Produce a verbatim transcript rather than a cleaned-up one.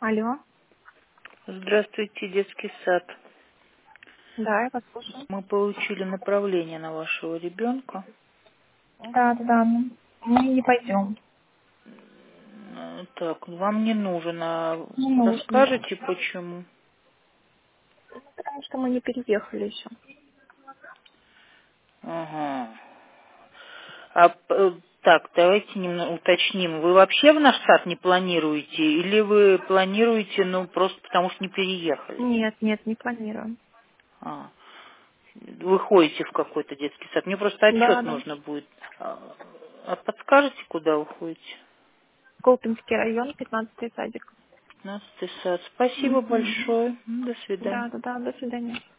Алло. Здравствуйте, детский сад. Да, я вас слушаю. Мы получили направление на вашего ребенка. Да, да, да. Мы мы не пойдем. Э, Так, вам не нужен, а Не нужно. расскажете почему? Потому что мы не переехали еще. Ага. А п- э, так, давайте немного уточним. Вы вообще в наш сад не планируете? Или вы планируете, ну, просто потому что не переехали? Нет, нет, не планируем. А, вы ходите в какой-то детский сад. Мне просто Да, отчет да. нужно будет. А а подскажете, куда вы ходите? Колпинский район, пятнадцатый садик. пятнадцатый сад. Спасибо Мгм. большое. М, До свидания. Да, да, да. До свидания.